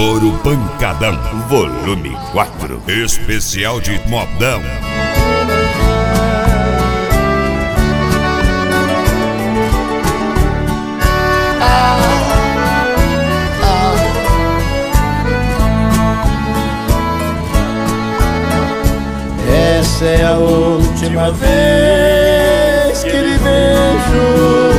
Touro Pancadão, volume 4, especial de modão. Essa é a última vez que lhe vejo.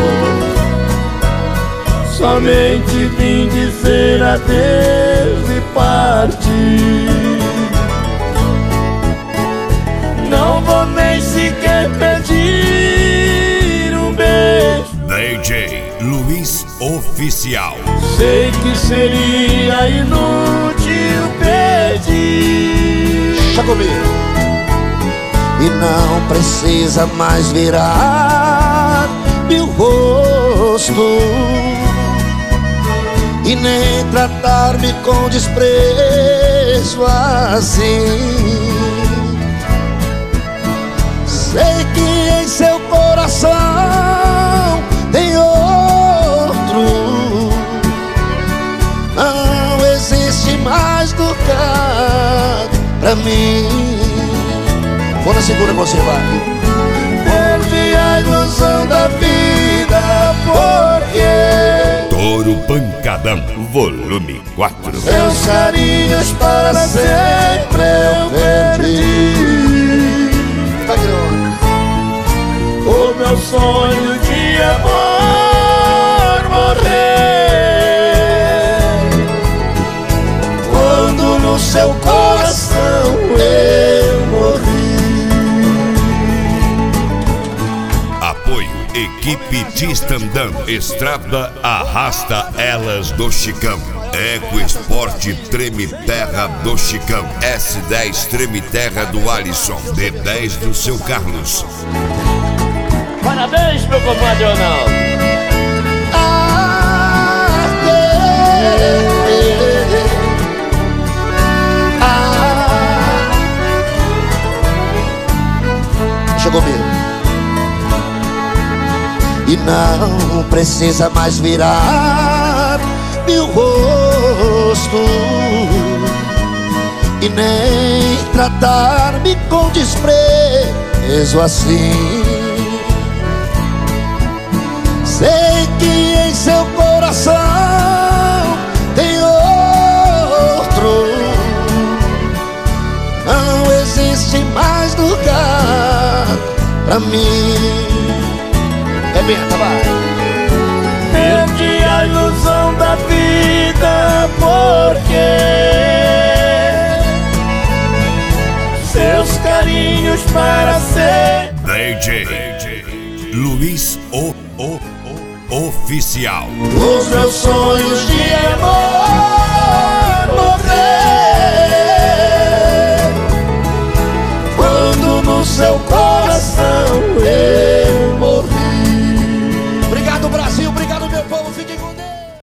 Somente vim dizer adeus e partir. Não vou nem sequer pedir um beijo. DJ Luiz Oficial. Sei que seria inútil pedir. Deixa comigo. E não precisa mais virar meu rosto e nem tratar-me com desprezo assim. Sei que em seu coração tem outro. Não existe mais lugar pra mim. Quando segura você vai. Perdi a ilusão da vida, porque Touro Pancadão, volume 4. seus carinhos para sempre eu perdi. O meu sonho de amor morrer quando no seu coração eu morri. Equipe Tistandão, Estrada Arrasta Elas do Chicão, Eco Esporte Treme Terra do Chicão, S10 Treme Terra do Alisson, D10 do seu Carlos. Parabéns, meu compadre Ronaldo. Chegou mesmo. E não precisa mais virar meu rosto e nem tratar-me com desprezo assim. Sei que em seu coração tem outro. Não existe mais lugar pra mim. Rebenta, vai. Perdi a ilusão da vida, porque seus carinhos para ser DJ Luiz Oficial. os meus sonhos de amor morrer quando no seu coração eu